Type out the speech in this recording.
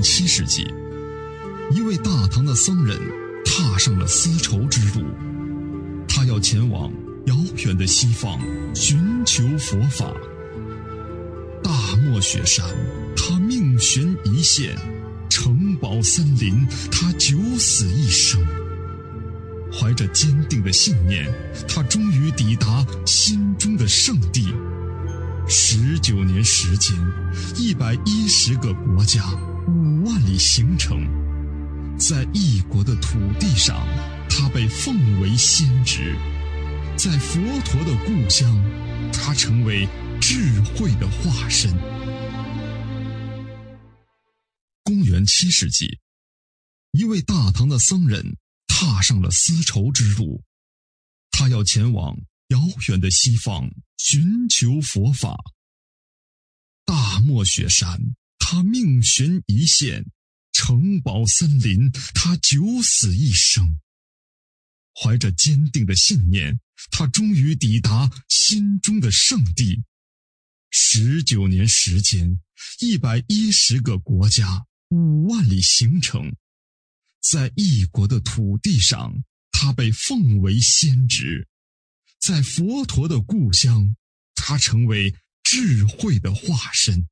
7世纪，一位大唐的僧人踏上了丝绸之路，他要前往遥远的西方寻求佛法。大漠雪山他命悬一线，城堡森林他九死一生。怀着坚定的信念，他终于抵达心中的圣地。19年时间，110个国家，5万里行程，在异国的土地上，他被奉为先知；在佛陀的故乡，他成为智慧的化身。公元7世纪，一位大唐的僧人踏上了丝绸之路，他要前往遥远的西方寻求佛法。大漠雪山他命悬一线，城堡森林他九死一生。怀着坚定的信念，他终于抵达心中的圣地。19年时间，110个国家，5万里行程，在异国的土地上，他被奉为先知；在佛陀的故乡，他成为智慧的化身。